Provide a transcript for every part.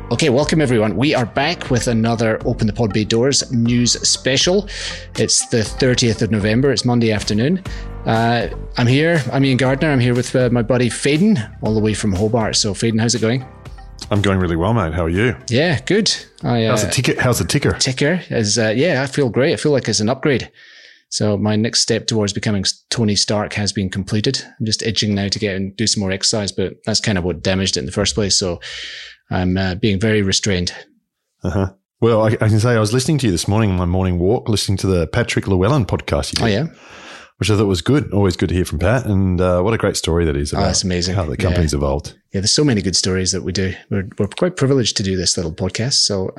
Okay, welcome everyone. We are back with another Open the Pod Bay Doors news special. It's the 30th of November. It's Monday afternoon. I'm here. I'm Ian Gardner. I'm here with my buddy Faden, all the way from Hobart. So Faden, how's it going? I'm going really well, mate. How are you? Yeah, good. How's the ticker? Ticker is, I feel great. I feel like it's an upgrade. So my next step towards becoming Tony Stark has been completed. I'm just itching now to get and do some more exercise, but that's kind of what damaged it in the first place. So I'm being very restrained. Uh-huh. Well, I can say I was listening to you this morning on my morning walk, listening to the Patrick Llewellyn podcast you did. Oh, yeah? Which I thought was good. Always good to hear from Pat. And what a great story that is about that's amazing. How the company's evolved. Yeah, there's so many good stories that we do. We're quite privileged to do this little podcast. So,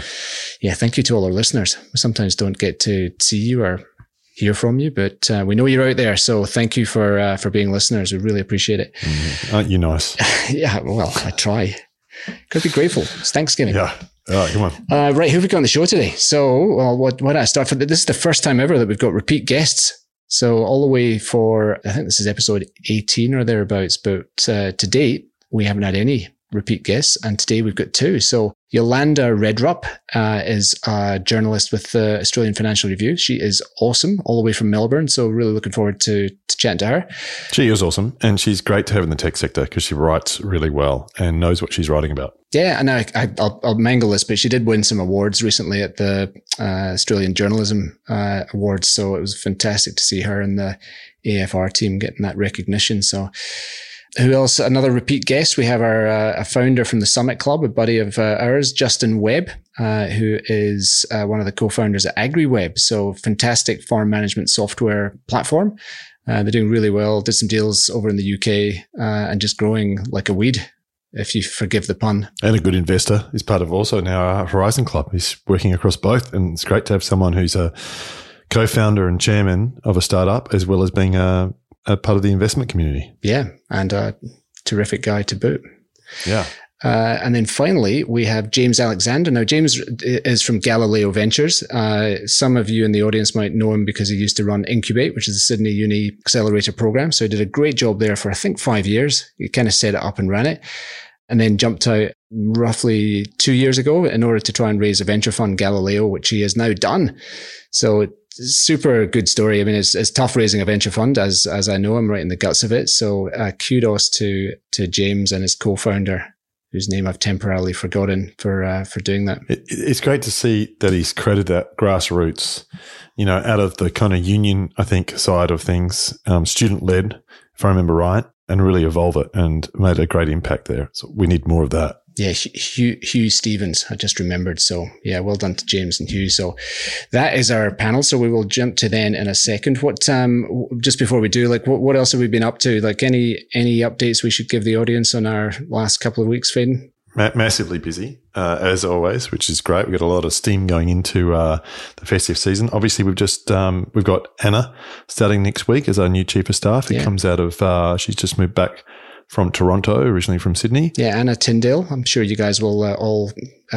thank you to all our listeners. We sometimes don't get to see you or hear from you, but we know you're out there. So thank you for being listeners. We really appreciate it. Aren't you nice? Yeah, well, I try. Got to be grateful. It's Thanksgiving. Yeah. All right, come on. Right, who have we got on the show today? So, what I start for? This is the first time ever that we've got repeat guests. So all the way for, I think this is episode 18 or thereabouts, but to date, we haven't had any repeat guests. And today we've got two. So Yolanda Redrup is a journalist with the Australian Financial Review. She is awesome, all the way from Melbourne. So really looking forward to chatting to her. She is awesome. And she's great to have in the tech sector because she writes really well and knows what she's writing about. Yeah, and I'll mangle this, but she did win some awards recently at the Australian Journalism Awards. So it was fantastic to see her and the AFR team getting that recognition. So who else? Another repeat guest. We have our a founder from the Summit Club, a buddy of ours, Justin Webb, who is one of the co-founders at AgriWebb. So fantastic farm management software platform. They're doing really well. Did some deals over in the UK and just growing like a weed, if you forgive the pun. And a good investor. He's part of also now our Horizon Club. He's working across both. And it's great to have someone who's a co-founder and chairman of a startup as well as being a part of the investment community. Yeah. And a terrific guy to boot. Yeah. And then finally, we have James Alexander. Now, James is from Galileo Ventures. Some of you in the audience might know him because he used to run Incubate, which is the Sydney Uni Accelerator program. So he did a great job there for, I think, 5 years. He kind of set it up and ran it, and then jumped out roughly 2 years ago in order to try and raise a venture fund, Galileo, which he has now done. So super good story. I mean, it's tough raising a venture fund, as I know. I'm right in the guts of it. So kudos to James and his co-founder, whose name I've temporarily forgotten, for doing that. It's great to see that he's credited that grassroots, out of the kind of union, I think, side of things, student-led, if I remember right, and really evolve it and made a great impact there. So we need more of that. Yeah, Hugh Stevens, I just remembered. So yeah, well done to James and Hugh. So that is our panel. So we will jump to then in a second. What, just before we do, what else have we been up to? Like any updates we should give the audience on our last couple of weeks, Faden? Massively busy, as always, which is great. We've got a lot of steam going into the festive season. Obviously, we've got Anna starting next week as our new chief of staff. It comes out of, she's just moved back from Toronto, originally from Sydney. Yeah, Anna Tyndale. I'm sure you guys will all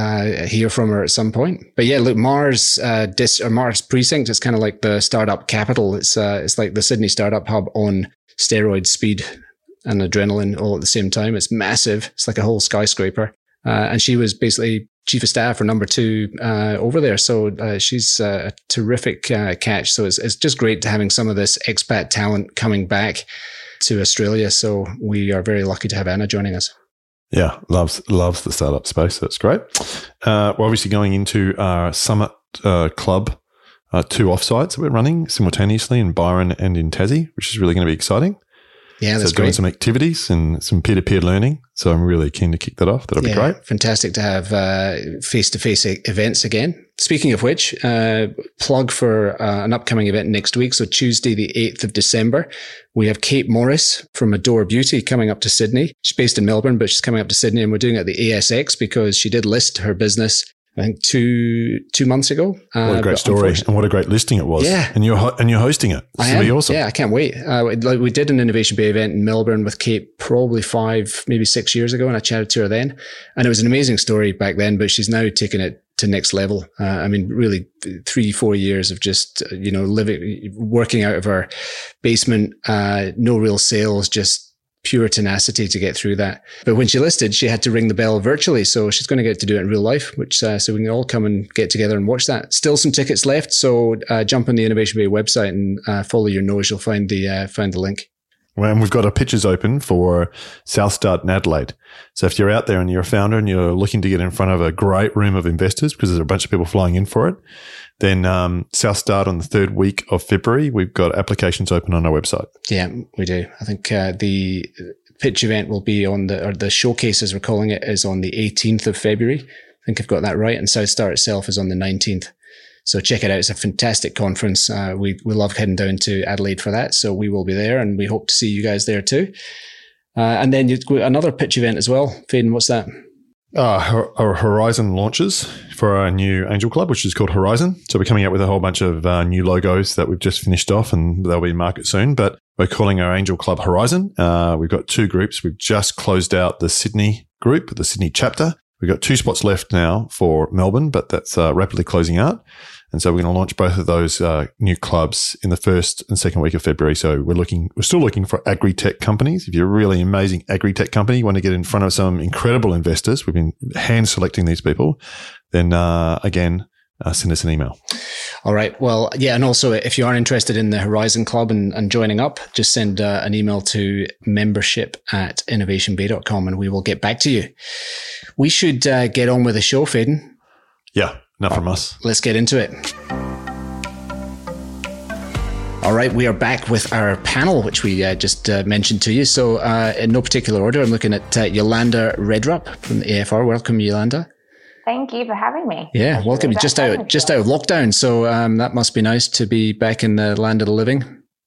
hear from her at some point. But yeah, look, Mars Precinct is kind of like the startup capital. It's like the Sydney startup hub on steroid speed and adrenaline all at the same time. It's massive. It's like a whole skyscraper. And she was basically chief of staff or number 2 over there. So she's a terrific catch. So it's just great to having some of this expat talent coming back to Australia. So we are very lucky to have Anna joining us. Yeah, loves the startup space. So it's great. We're obviously going into our Summit Club 2 offsites that we're running simultaneously in Byron and in Tassie, which is really going to be exciting. Yeah, that's doing great. Some activities and some peer-to-peer learning. So I'm really keen to kick that off. That'll be great. Fantastic to have face-to-face events again. Speaking of which, plug for an upcoming event next week. So Tuesday, the 8th of December, we have Kate Morris from Adore Beauty coming up to Sydney. She's based in Melbourne, but she's coming up to Sydney, and we're doing it at the ASX because she did list her business, I think, two months ago. What a great story, and what a great listing it was. Yeah. And you're hosting it. This will be awesome. Yeah, I can't wait. We did an Innovation Bay event in Melbourne with Kate probably 5, maybe 6 years ago, and I chatted to her then. And it was an amazing story back then, but she's now taken it to next level. I mean, really 3-4 years of just, working out of her basement, no real sales, just pure tenacity to get through that. But when she listed, she had to ring the bell virtually. So she's going to get to do it in real life, which so we can all come and get together and watch that. Still some tickets left. So jump on the Innovation Bay website and follow your nose. You'll find the link. Well, and we've got our pitches open for South Start in Adelaide. So if you're out there and you're a founder and you're looking to get in front of a great room of investors because there's a bunch of people flying in for it, then South Start on the 3rd week of February, we've got applications open on our website. Yeah, we do. I think the pitch event will be on the showcase, as we're calling it, is on the 18th of February. I think I've got that right. And South Start itself is on the 19th. So check it out. It's a fantastic conference. We love heading down to Adelaide for that. So we will be there and we hope to see you guys there too. And then you've got another pitch event as well. Faden, what's that? Our Horizon launches for our new Angel Club, which is called Horizon. So we're coming out with a whole bunch of new logos that we've just finished off and they'll be in market soon. But we're calling our Angel Club Horizon. We've got 2 groups. We've just closed out the Sydney group, the Sydney chapter. We've got 2 spots left now for Melbourne, but that's rapidly closing out. And so we're going to launch both of those new clubs in the 1st and 2nd week of February. So we're still looking for agri-tech companies. If you're a really amazing agri-tech company, you want to get in front of some incredible investors, we've been hand selecting these people, then again, send us an email. All right. Well, yeah. And also, if you are interested in the Horizon Club and joining up, just send an email to membership@innovationbay.com and we will get back to you. We should get on with the show, Faden. Yeah. Enough from us. Let's get into it. All right, we are back with our panel, which we just mentioned to you. So in no particular order, I'm looking at Yolanda Redrup from the AFR. Welcome, Yolanda. Thank you for having me. Yeah, welcome. Just out of lockdown, so that must be nice to be back in the land of the living.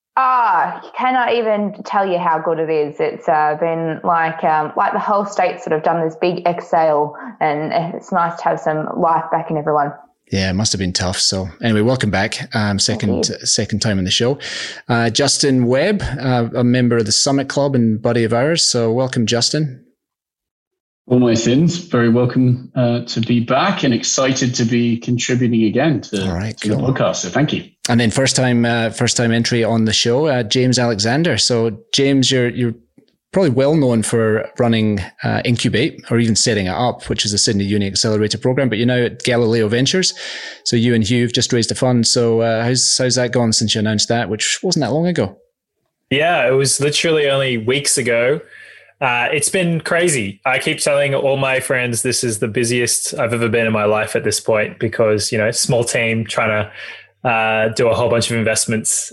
Cannot even tell you how good it is. It's been like the whole state's sort of done this big exhale, and it's nice to have some life back in everyone. Yeah, it must have been tough. So anyway, welcome back. Second time in the show. Justin Webb, a member of the Summit Club and buddy of ours. So welcome, Justin. All my sins. Very welcome to be back and excited to be contributing again to the podcast. So thank you. And then first time entry on the show, James Alexander. So James, you're probably well known for running Incubate or even setting it up, which is a Sydney Uni Accelerator program. But you're now at Galileo Ventures. So you and Hugh have just raised a fund. So how's that gone since you announced that, which wasn't that long ago? Yeah, it was literally only weeks ago. It's been crazy. I keep telling all my friends this is the busiest I've ever been in my life at this point because, small team trying to do a whole bunch of investments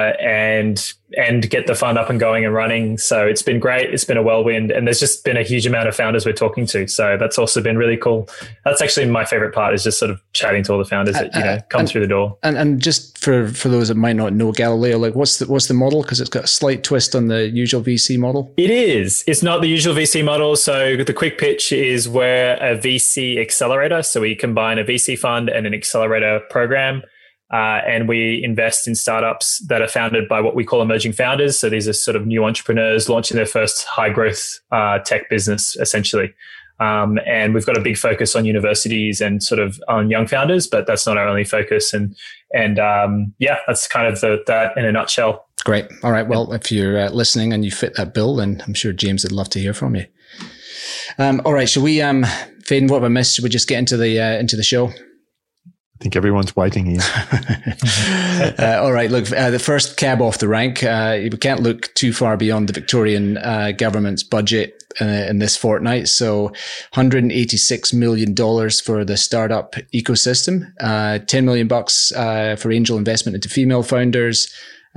and get the fund up and going and running. So it's been great. It's been a whirlwind, and there's just been a huge amount of founders we're talking to. So that's also been really cool. That's actually my favorite part, is just sort of chatting to all the founders that come through the door. And just for those that might not know Galileo, like what's the model? Because it's got a slight twist on the usual VC model. It is. It's not the usual VC model. So the quick pitch is we're a VC accelerator. So we combine a VC fund and an accelerator program. And we invest in startups that are founded by what we call emerging founders. So these are sort of new entrepreneurs launching their first high growth tech business, essentially. And we've got a big focus on universities and sort of on young founders, but that's not our only focus. And that's kind of that in a nutshell. Great. All right. Well, if you're listening and you fit that bill, then I'm sure James would love to hear from you. All right. Shall we, Faden, what have I missed? Should we just get into the show? I think everyone's waiting here. All right. Look, the first cab off the rank. We can't look too far beyond the Victorian government's budget in this fortnight. So $186 million for the startup ecosystem, $10 million for angel investment into female founders,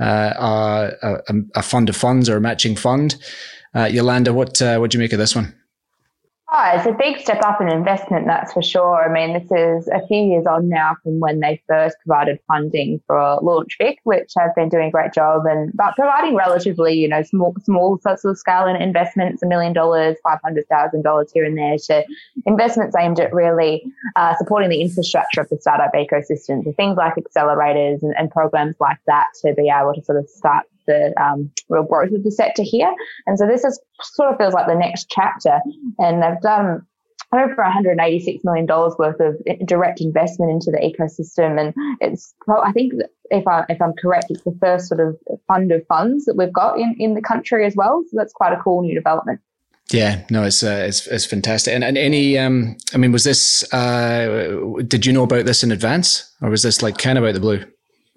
a fund of funds or a matching fund. Yolanda, what do you make of this one? It's a big step up in investment, that's for sure. I mean, this is a few years on now from when they first provided funding for LaunchVic, which have been doing a great job, but providing relatively, small sorts of scale in investments, $1 million, $500,000 here and there, to investments aimed at really supporting the infrastructure of the startup ecosystem. So things like accelerators and programs like that to be able to sort of start the real growth of the sector here. And so this is sort of feels like the next chapter. And they've done over $186 million worth of direct investment into the ecosystem. And it's, I think if I'm correct, it's the first sort of fund of funds that we've got in the country as well. So that's quite a cool new development. Yeah, no, it's fantastic. And any, I mean, was this, did you know about this in advance, or was this like kind of out the blue?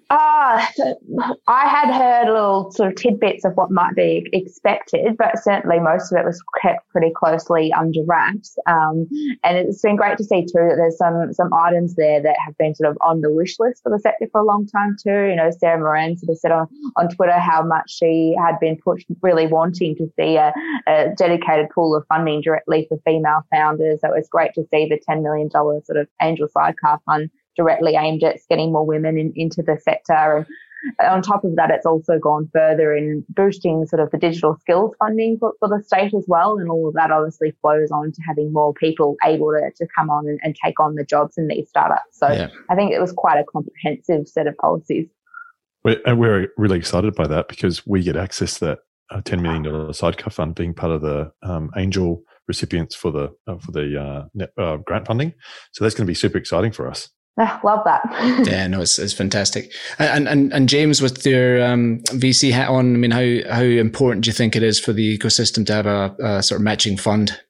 I had heard little sort of tidbits of what might be expected, but certainly most of it was kept pretty closely under wraps. And it's been great to see too that there's some items there that have been sort of on the wish list for the sector for a long time too. You know, Sarah Moran sort of said on Twitter how much she had been pushed, really wanting to see a dedicated pool of funding directly for female founders. So it was great to see the $10 million sort of angel sidecar fund directly aimed at getting more women into the sector. And on top of that, it's also gone further in boosting sort of the digital skills funding for the state as well. And all of that obviously flows on to having more people able to come on and take on the jobs in these startups. So yeah. I think it was quite a comprehensive set of policies. We're really excited by that because we get access to that $10 million sidecar fund being part of the angel recipients for the grant funding. So that's going to be super exciting for us. Love that. Yeah, no, it's fantastic. And James, with your VC hat on, I mean, how important do you think it is for the ecosystem to have a sort of matching fund?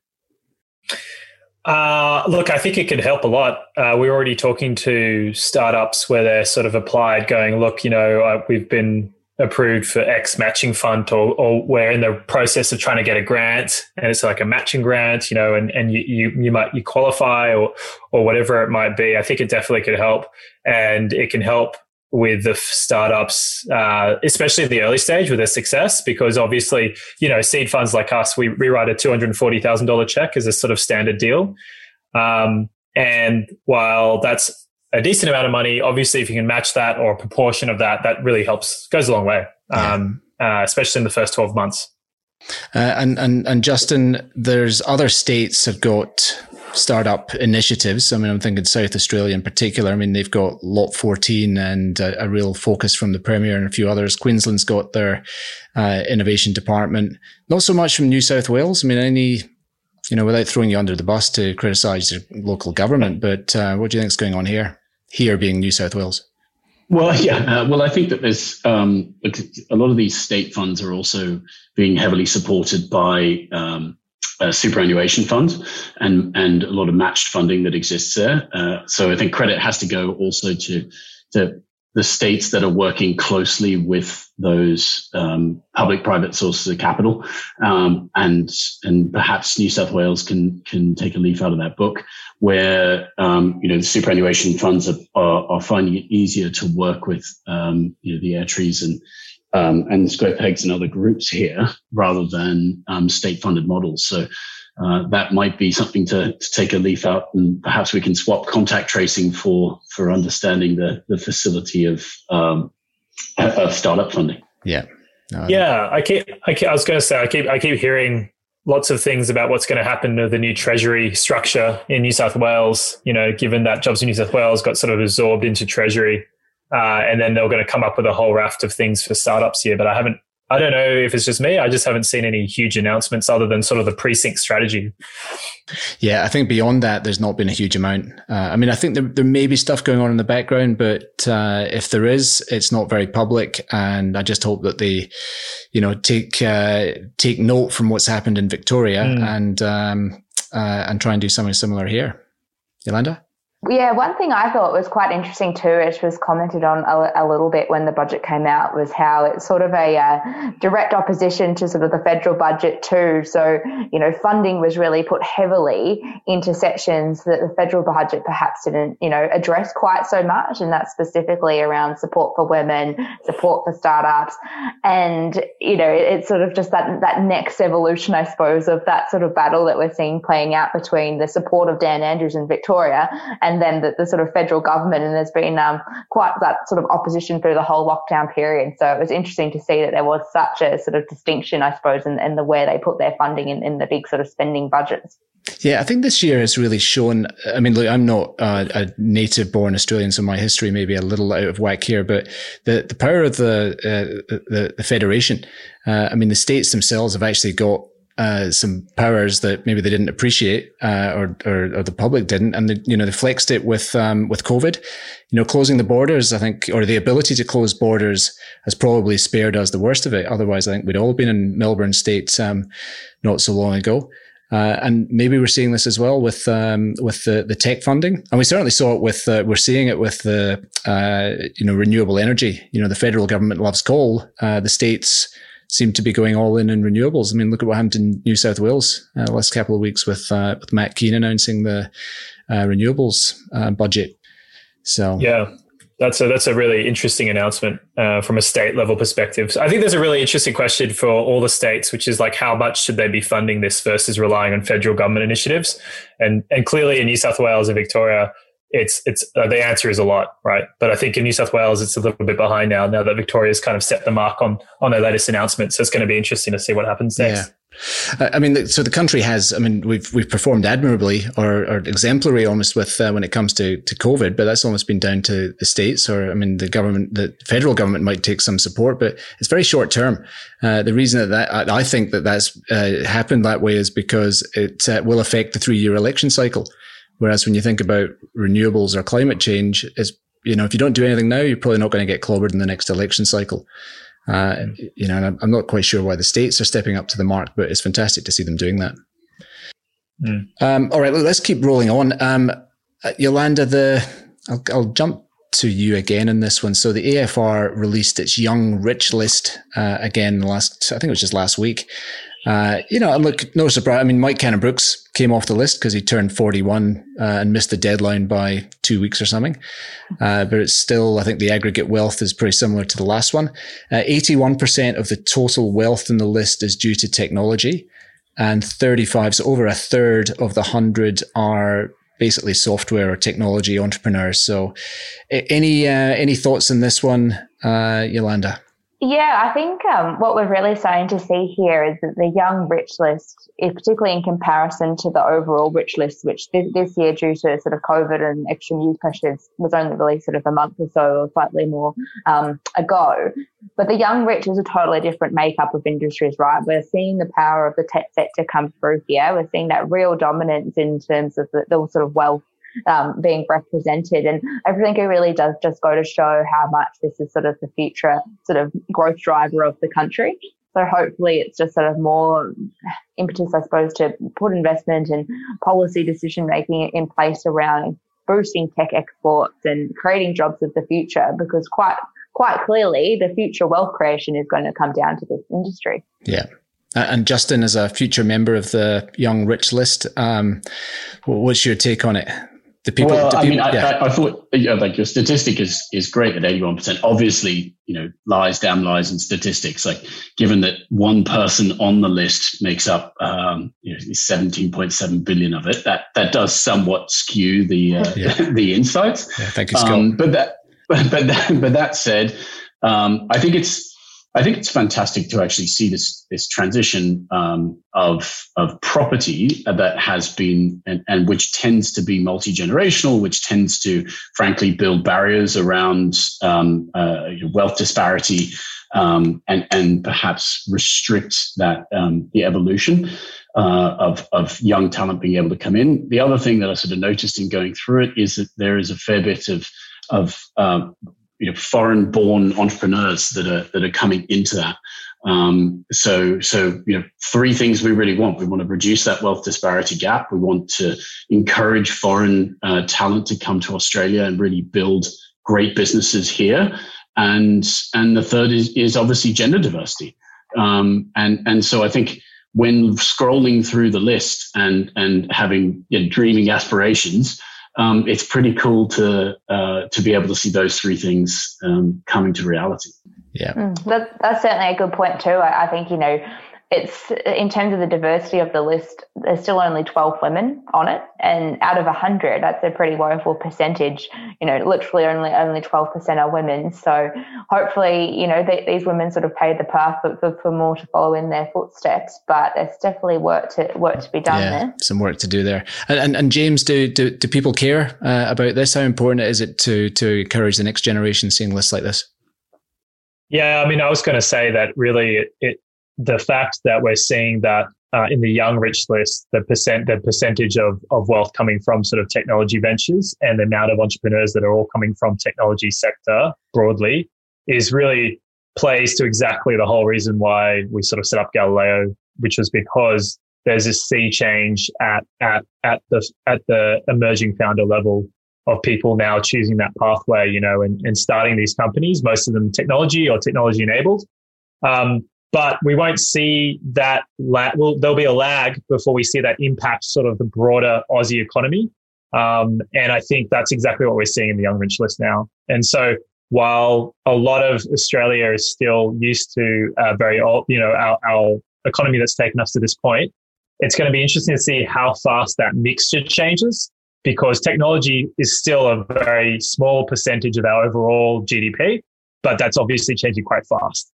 Look, I think it could help a lot. We're already talking to startups where they're sort of applied going, look, you know, we've been approved for X matching fund, or we're in the process of trying to get a grant, and it's like a matching grant, you know, and you qualify or whatever it might be. I think it definitely could help, and it can help with the startups, especially in the early stage with their success, because obviously, you know, seed funds like us, we write a $240,000 check as a sort of standard deal. And while that's a decent amount of money, obviously, if you can match that or a proportion of that, that really helps, goes a long way, especially in the first 12 months. And Justin, there's other states have got startup initiatives. I mean, I'm thinking South Australia in particular. I mean, they've got Lot 14 and a real focus from the Premier and a few others. Queensland's got their innovation department. Not so much from New South Wales. I mean, without throwing you under the bus to criticise the local government, but what do you think is going on here? Here being New South Wales. Well, yeah. I think that there's a lot of these state funds are also being heavily supported by superannuation funds and a lot of matched funding that exists there. So I think credit has to go also to the states that are working closely with those public-private sources of capital, and perhaps New South Wales can take a leaf out of that book, where the superannuation funds are finding it easier to work with the Airtrees and Square Pegs and other groups here rather than state-funded models. So that might be something to take a leaf out, and perhaps we can swap contact tracing for understanding the facility of startup funding. Yeah. I was going to say, I keep hearing lots of things about what's going to happen to the new Treasury structure in New South Wales, you know, given that Jobs in New South Wales got sort of absorbed into Treasury. And then they're going to come up with a whole raft of things for startups here. But I don't know if it's just me. I just haven't seen any huge announcements other than sort of the precinct strategy. Yeah, I think beyond that, there's not been a huge amount. I mean, I think there may be stuff going on in the background, but if there is, it's not very public. And I just hope that they, take note from what's happened in Victoria and try and do something similar here. Yolanda? Yeah, one thing I thought was quite interesting too, which was commented on a little bit when the budget came out, was how it's sort of a direct opposition to sort of the federal budget too. So, funding was really put heavily into sections that the federal budget perhaps didn't, address quite so much. And that's specifically around support for women, support for startups. And, it's sort of just that next evolution, I suppose, of that sort of battle that we're seeing playing out between the support of Dan Andrews in Victoria and then the sort of federal government. And there's been quite that sort of opposition through the whole lockdown period. So it was interesting to see that there was such a sort of distinction, I suppose, in the way they put their funding in the big sort of spending budgets. Yeah, I think this year has really shown, I mean, look, I'm not a native born Australian, so my history may be a little out of whack here, but the power of the federation, I mean, the states themselves have actually got some powers that maybe they didn't appreciate, or the public didn't, and they flexed it with COVID. Closing the borders, I think, or the ability to close borders has probably spared us the worst of it. Otherwise, I think we'd all been in Melbourne State not so long ago. And maybe we're seeing this as well with the tech funding, and we certainly saw it with we're seeing it with the renewable energy. The federal government loves coal. The states seem to be going all in renewables. I mean, look at what happened in New South Wales the last couple of weeks with Matt Keane announcing the renewables budget. So yeah. That's a really interesting announcement from a state level perspective. So I think there's a really interesting question for all the states, which is like, how much should they be funding this versus relying on federal government initiatives? And clearly in New South Wales and Victoria, it's the answer is a lot, right? But I think in New South Wales, it's a little bit behind now that Victoria's kind of set the mark on their latest announcement. So it's going to be interesting to see what happens next. Yeah. I mean, so the country has, we've performed admirably or exemplary almost with when it comes to COVID, but that's almost been down to the states, or the federal government might take some support, but it's very short term. The reason that I think that's happened that way is because it will affect the 3-year election cycle. Whereas when you think about renewables or climate change, if you don't do anything now, you're probably not going to get clobbered in the next election cycle. And I'm not quite sure why the states are stepping up to the mark, but it's fantastic to see them doing that. All right, let's keep rolling on. Yolanda, I'll jump to you again in this one. So the AFR released its Young Rich list again I think it was just last week. And look, no surprise. I mean, Mike Cannon-Brookes came off the list because he turned 41 and missed the deadline by 2 weeks or something. But it's still, I think the aggregate wealth is pretty similar to the last one. 81% of the total wealth in the list is due to technology, and 35, so over a third of the 100 are basically software or technology entrepreneurs. So any thoughts on this one, Yolanda? Yeah, I think what we're really starting to see here is that the Young Rich list, particularly in comparison to the overall Rich list, which this year, due to sort of COVID and extra news pressures, was only released sort of a month or so or slightly more ago. But the Young Rich is a totally different makeup of industries, right? We're seeing the power of the tech sector come through here. We're seeing that real dominance in terms of the sort of wealth being represented, and I think it really does just go to show how much this is sort of the future sort of growth driver of the country. So hopefully it's just sort of more impetus, I suppose, to put investment and policy decision making in place around boosting tech exports and creating jobs of the future, because quite clearly the future wealth creation is going to come down to this industry. Yeah. And Justin, as a future member of the Young Rich list, what's your take on it? I thought like your statistic is great at 81%. Obviously, lies, damn lies, and statistics. Like, given that one person on the list makes up 17.7 billion of it, that does somewhat skew the insights. Yeah, thank you, Scott. But that said, I think it's fantastic to actually see this transition of property that has been and which tends to be multi-generational, which tends to frankly build barriers around wealth disparity and perhaps restrict that the evolution of young talent being able to come in. The other thing that I sort of noticed in going through it is that there is a fair bit of foreign-born entrepreneurs that are coming into that. So three things we really want. We want to reduce that wealth disparity gap. We want to encourage foreign talent to come to Australia and really build great businesses here. And the third is obviously gender diversity. And so I think when scrolling through the list and having dreaming aspirations, it's pretty cool to be able to see those three things coming to reality. Yeah, that's certainly a good point too. I think it's in terms of the diversity of the list, there's still only 12 women on it, and out of 100, that's a pretty woeful percentage. Literally only 12% are women. So hopefully, these women sort of pave the path for more to follow in their footsteps. But there's definitely work to be done there. Some work to do there. And James, do people care about this? How important is it to encourage the next generation seeing lists like this? Yeah, I mean, I was going to say that really the fact that we're seeing that in the young rich list, the percentage of wealth coming from sort of technology ventures and the amount of entrepreneurs that are all coming from technology sector broadly is really plays to exactly the whole reason why we sort of set up Galileo, which was because there's this sea change at the emerging founder level of people now choosing that pathway, and starting these companies, most of them technology or technology enabled. But we won't see that. There'll be a lag before we see that impact sort of the broader Aussie economy. And I think that's exactly what we're seeing in the young rich list now. And so while a lot of Australia is still used to very old, our economy that's taken us to this point, it's going to be interesting to see how fast that mixture changes, because technology is still a very small percentage of our overall GDP, but that's obviously changing quite fast.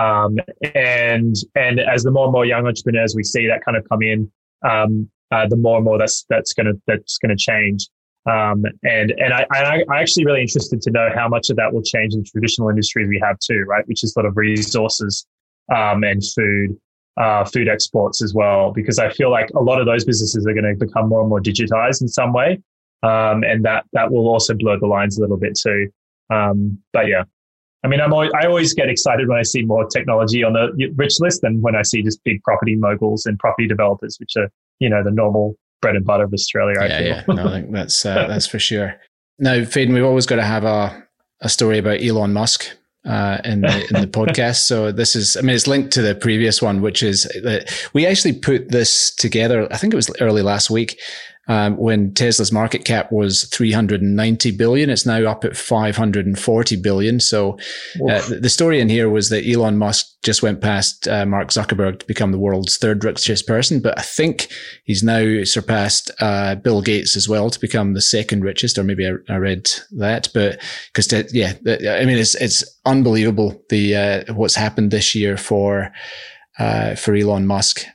And as the more and more young entrepreneurs we see that kind of come in, the more and more that's going to change. And I'm actually really interested to know how much of that will change in traditional industries we have too, right? Which is sort of resources, and food exports as well, because I feel like a lot of those businesses are going to become more and more digitized in some way. And that will also blur the lines a little bit too. But yeah. I mean, I always get excited when I see more technology on the rich list than when I see just big property moguls and property developers, which are, the normal bread and butter of Australia. Yeah. No, I think that's for sure. Now, Faden, we've always got to have a story about Elon Musk in the podcast. So this is, it's linked to the previous one, which is that we actually put this together. I think it was early last week. When Tesla's market cap was 390 billion, it's now up at 540 billion. So the story in here was that Elon Musk just went past Mark Zuckerberg to become the world's third richest person, but I think he's now surpassed Bill Gates as well to become the second richest, or maybe I read that. But because it's unbelievable what's happened this year for Elon Musk.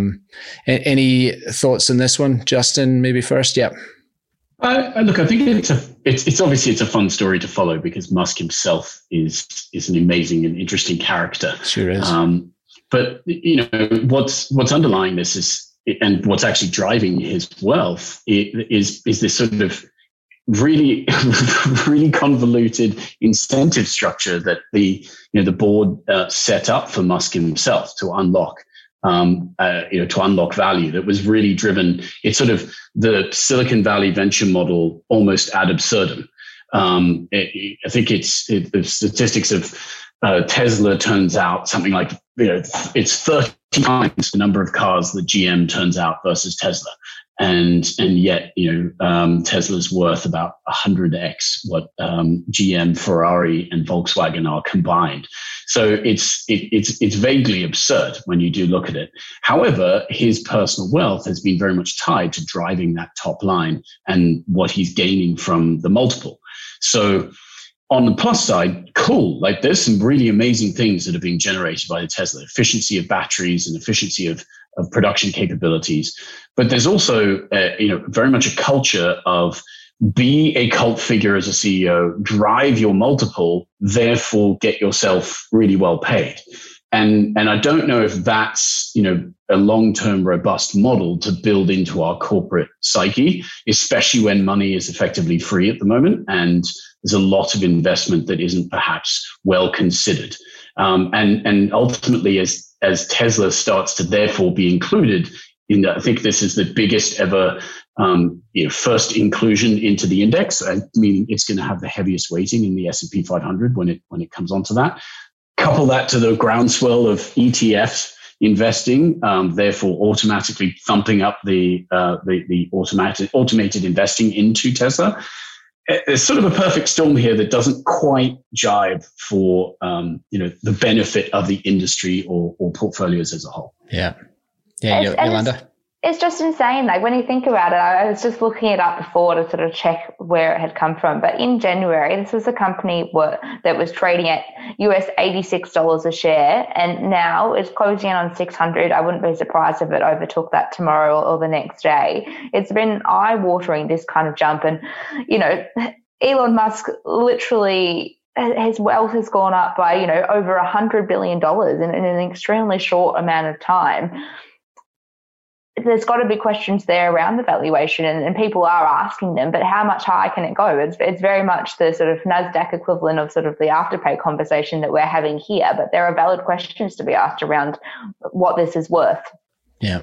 Any thoughts on this one, Justin? Maybe first. Yeah. Look, I think it's obviously a fun story to follow, because Musk himself is an amazing and interesting character. Sure is. But what's underlying this is, and what's actually driving his wealth is this sort of really, really convoluted incentive structure that the board set up for Musk himself to unlock, value that was really driven. It's sort of the Silicon Valley venture model almost ad absurdum. I think the statistics of Tesla turns out something like, it's 30 times the number of cars that GM turns out versus Tesla. And yet, Tesla's worth about 100x what GM, Ferrari, and Volkswagen are combined. So it's vaguely absurd when you do look at it. However, his personal wealth has been very much tied to driving that top line and what he's gaining from the multiple. So on the plus side, cool. Like, there's some really amazing things that have been generated by the Tesla, efficiency of batteries and efficiency of production capabilities. But there's also, very much a culture of be a cult figure as a CEO, drive your multiple, therefore get yourself really well paid. And I don't know if that's, a long-term robust model to build into our corporate psyche, especially when money is effectively free at the moment. And there's a lot of investment that isn't perhaps well considered. And ultimately, as Tesla starts to therefore be included in, I think this is the biggest ever first inclusion into the index, meaning it's going to have the heaviest weighting in the S&P 500 when it comes onto that. Couple that to the groundswell of ETFs investing, therefore automatically thumping up the automated investing into Tesla. It's sort of a perfect storm here that doesn't quite jibe for the benefit of the industry or portfolios as a whole. Yeah, Yolanda. It's just insane. Like, when you think about it, I was just looking it up before to sort of check where it had come from. But in January, this was a company that was trading at US $86 a share, and now it's closing in on 600. I wouldn't be surprised if it overtook that tomorrow or the next day. It's been eye-watering, this kind of jump. And, Elon Musk literally, his wealth has gone up by, over $100 billion in an extremely short amount of time. there's got to be questions there around the valuation, and people are asking them, but how much higher can it go? It's very much the sort of NASDAQ equivalent of sort of the Afterpay conversation that we're having here, but there are valid questions to be asked around what this is worth. Yeah.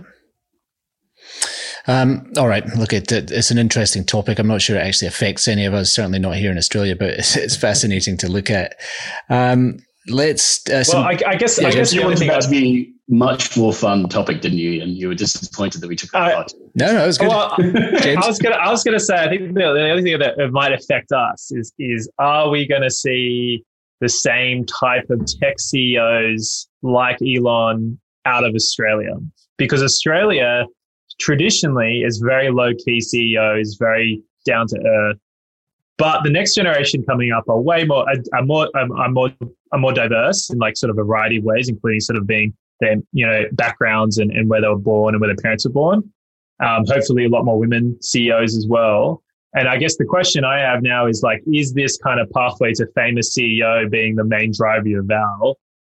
All right. Look, it's an interesting topic. I'm not sure it actually affects any of us, certainly not here in Australia, but it's fascinating to look at. I guess you wanted that to be much more fun topic, didn't you? And you were disappointed that we took that part. No, it was good. Well, I was gonna say, I think the only thing that might affect us is are we going to see the same type of tech CEOs like Elon out of Australia? Because Australia traditionally is very low-key CEOs, very down to earth. But the next generation coming up are way more diverse in like sort of a variety of ways, including sort of being their backgrounds and where they were born and where their parents were born. Hopefully, a lot more women CEOs as well. And I guess the question I have now is like, is this kind of pathway to famous CEO being the main driver of Val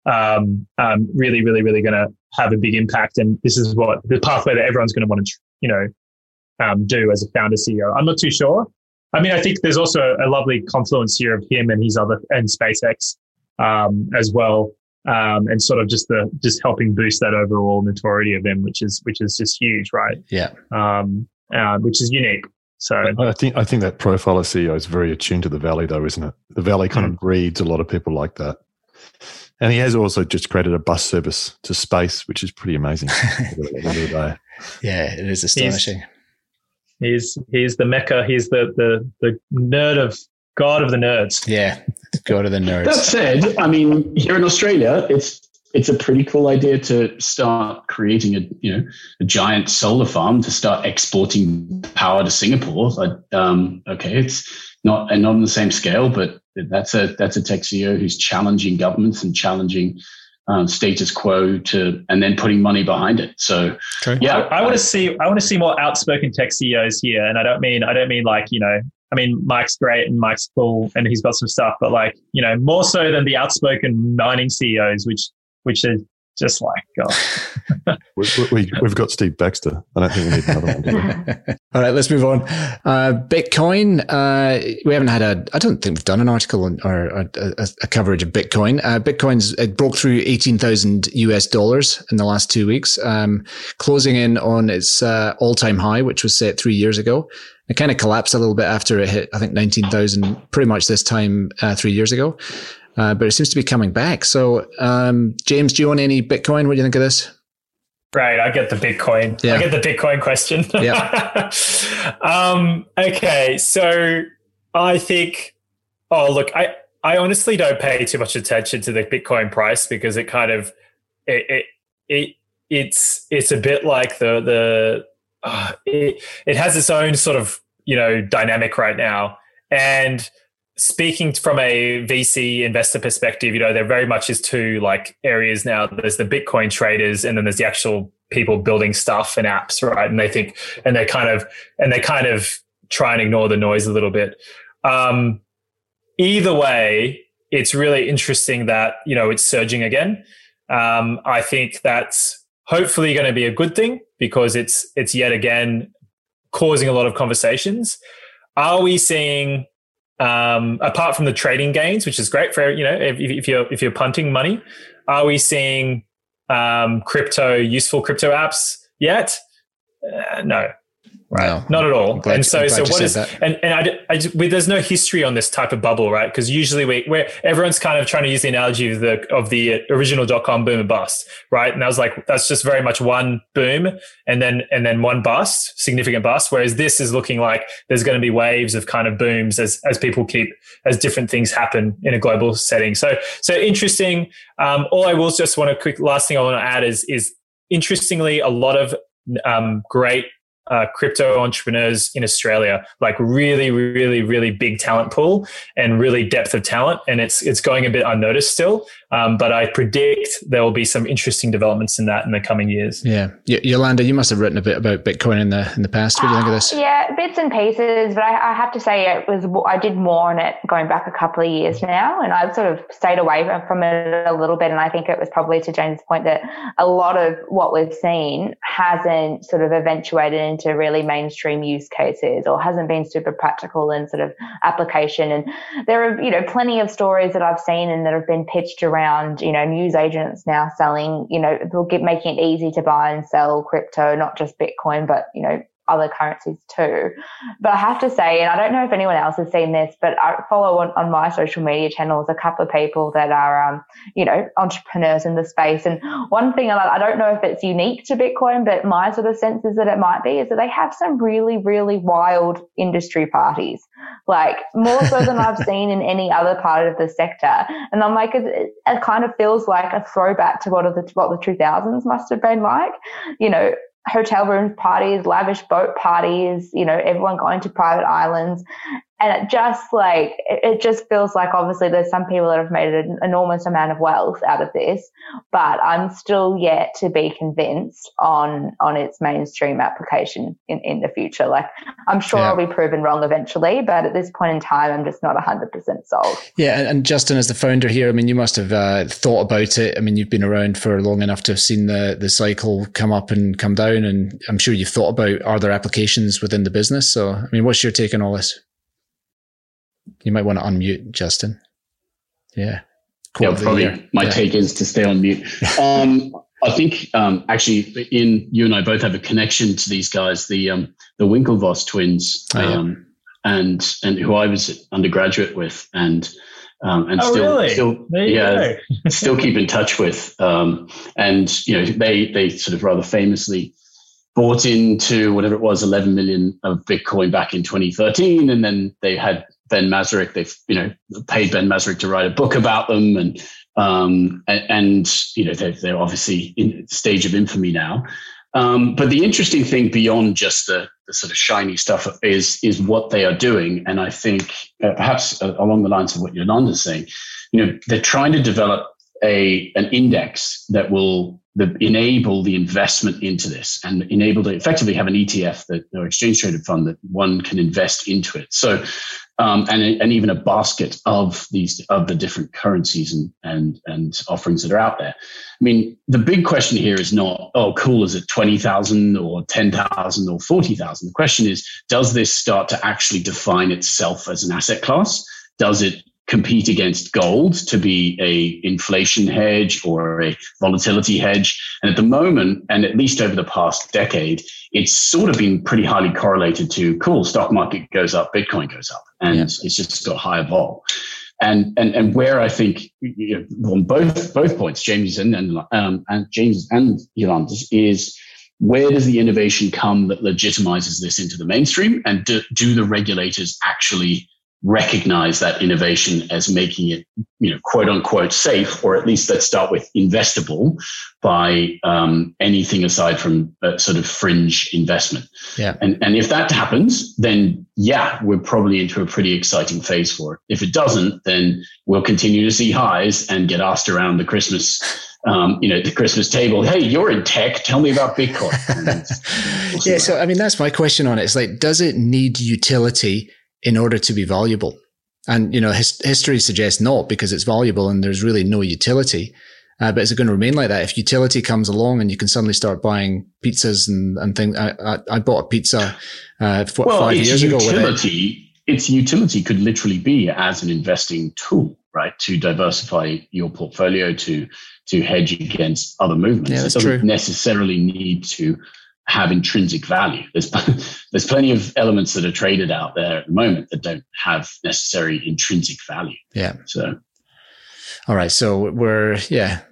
really going to have a big impact? And this is what the pathway that everyone's going to want to, do as a founder CEO. I'm not too sure. I mean, I think there's also a lovely confluence here of him and and SpaceX as well, and sort of just helping boost that overall notoriety of him, which is just huge, right? Yeah. Which is unique. So I think that profile of CEO is very attuned to the Valley, though, isn't it? The Valley kind of breeds a lot of people like that. And he has also just created a bus service to space, which is pretty amazing. Yeah, it is astonishing. He's the Mecca. He's the nerd of God of the nerds. Yeah, God of the nerds. That said, I mean, here in Australia, it's a pretty cool idea to start creating a giant solar farm to start exporting power to Singapore. Okay, it's not on the same scale, but that's a tech CEO who's challenging governments and challenging status quo and then putting money behind it. So yeah, I want to see more outspoken tech CEOs here, and I don't mean like I mean Mike's great and Mike's cool and he's got some stuff, but like more so than the outspoken mining CEOs, which are just like God. We've got Steve Baxter. I don't think we need another one. All right, let's move on. Bitcoin. We haven't had I don't think we've done an article or a coverage of Bitcoin. It broke through $18,000 in the last 2 weeks, closing in on its all-time high, which was set 3 years ago. It kind of collapsed a little bit after it hit, I think, 19,000 pretty much this time 3 years ago. But it seems to be coming back. So, James, do you own any Bitcoin? What do you think of this? Right, I get the Bitcoin. Yeah. I get the Bitcoin question. Yeah. Okay, so I think. Oh, look, I honestly don't pay too much attention to the Bitcoin price because it kind of it's a bit like it has its own sort of dynamic right now. And speaking from a VC investor perspective, there very much is two like areas now. There's the Bitcoin traders, and then there's the actual people building stuff and apps, right? And they kind of try and ignore the noise a little bit. Either way, it's really interesting that it's surging again. I think that's hopefully going to be a good thing because it's yet again causing a lot of conversations. Are we seeing? Apart from the trading gains, which is great for if you're punting money, are we seeing useful crypto apps yet? No, right? No. Not at all. And so what is that? And there's no history on this type of bubble, right? Because usually where everyone's kind of trying to use the analogy of the original .com boom and bust, right? And I was like, that's just very much one boom and then one bust, significant bust. Whereas this is looking like there's going to be waves of kind of booms as different things happen in a global setting. So interesting. All I will just want last thing I want to add is interestingly, a lot of great crypto entrepreneurs in Australia, like really, really, really big talent pool and really depth of talent. And it's going a bit unnoticed still. But I predict there will be some interesting developments in that in the coming years. Yeah. Yolanda, you must have written a bit about Bitcoin in the past. What do you think of this? Yeah, bits and pieces, but I have to say I did more on it going back a couple of years now, and I've sort of stayed away from it a little bit. And I think it was probably to James' point that a lot of what we've seen hasn't sort of eventuated into really mainstream use cases or hasn't been super practical and sort of application. And there are, plenty of stories that I've seen and that have been pitched around, news agents now selling, making it easy to buy and sell crypto, not just Bitcoin, but, other currencies too. But I have to say, and I don't know if anyone else has seen this, but I follow on my social media channels a couple of people that are, entrepreneurs in the space. And one thing, I don't know if it's unique to Bitcoin, but my sort of sense is that it might be, is that they have some really, really wild industry parties, like more so than I've seen in any other part of the sector. And I'm like, it kind of feels like a throwback to what the 2000s must have been like, hotel rooms parties, lavish boat parties, everyone going to private islands. And it just feels like obviously there's some people that have made an enormous amount of wealth out of this, but I'm still yet to be convinced on its mainstream application in the future. Like, I'm sure I'll be proven wrong eventually, but at this point in time, I'm just not 100% sold. Yeah. And Justin, as the founder here, I mean, you must have thought about it. I mean, you've been around for long enough to have seen the cycle come up and come down. And I'm sure you've thought about, are there applications within the business? So, I mean, what's your take on all this? You might want to unmute, Justin. Yeah. Probably my take is to stay on mute. I think actually, you and I both have a connection to these guys, the Winklevoss twins, and who I was undergraduate with, and still keep in touch with. And they sort of rather famously bought into whatever it was, 11 million of Bitcoin back in 2013, and then they had Ben Masaryk. They've paid Ben Masaryk to write a book about them, and they're obviously in the stage of infamy now. But the interesting thing beyond just the sort of shiny stuff is what they are doing, and I think perhaps along the lines of what Yolanda's saying, they're trying to develop an index that will enable the investment into this and enable to effectively have an ETF or exchange traded fund that one can invest into it. So, and even a basket of the different currencies and offerings that are out there. I mean, the big question here is not, oh, cool, is it 20,000 or 10,000 or 40,000? The question is, does this start to actually define itself as an asset class? Does it compete against gold to be a inflation hedge or a volatility hedge? And at the moment, and at least over the past decade, it's sort of been pretty highly correlated to, cool, stock market goes up, Bitcoin goes up, and it's just got higher vol. And where I think on both points, James and Yolanda's, is where does the innovation come that legitimizes this into the mainstream, and do the regulators actually recognize that innovation as making it, quote unquote safe, or at least let's start with investable by anything aside from a sort of fringe investment. Yeah. And if that happens, then we're probably into a pretty exciting phase for it. If it doesn't, then we'll continue to see highs and get asked around the Christmas the Christmas table, hey, you're in tech, tell me about Bitcoin. So I mean, that's my question on it. It's like, does it need utility in order to be valuable? And, history suggests not, because it's valuable and there's really no utility. But is it going to remain like that? If utility comes along and you can suddenly start buying pizzas and things. I bought a pizza 5 years ago. Its utility could literally be as an investing tool, right? To diversify your portfolio, to hedge against other movements. Yeah, that's it doesn't true. necessarily need to have intrinsic value. There's plenty of elements that are traded out there at the moment that don't have necessary intrinsic value. Yeah. So, all right. So is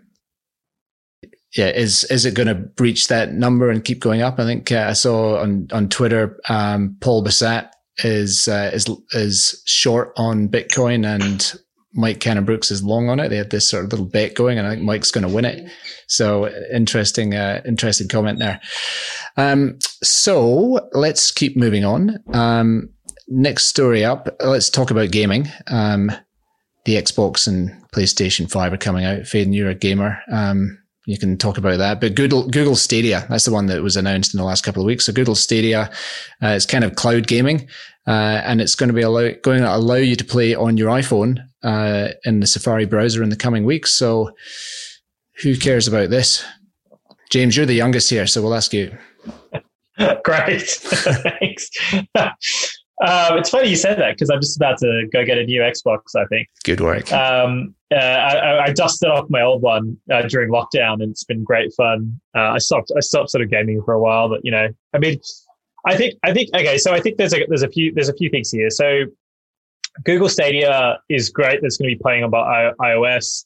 it going to breach that number and keep going up? I think I saw on Twitter, Paul Bassat is short on Bitcoin and Mike Cannon-Brookes is long on it. They had this sort of little bet going, and I think Mike's going to win it. So interesting comment there. So let's keep moving on. Next story up, let's talk about gaming. the Xbox and PlayStation 5 are coming out. Faden, you're a gamer. You can talk about that. But Google Stadia, that's the one that was announced in the last couple of weeks. So Google Stadia is kind of cloud gaming, and it's going to allow you to play on your iPhone in the Safari browser in the coming weeks. So who cares about this? James, you're the youngest here, so we'll ask you. Great. Thanks. It's funny you said that because I'm just about to go get a new Xbox, I think. Good work. I dusted off my old one during lockdown, and it's been great fun. I stopped sort of gaming for a while, but I mean, I think okay. So I think there's a few things here. So Google Stadia is great. That's going to be playing on iOS.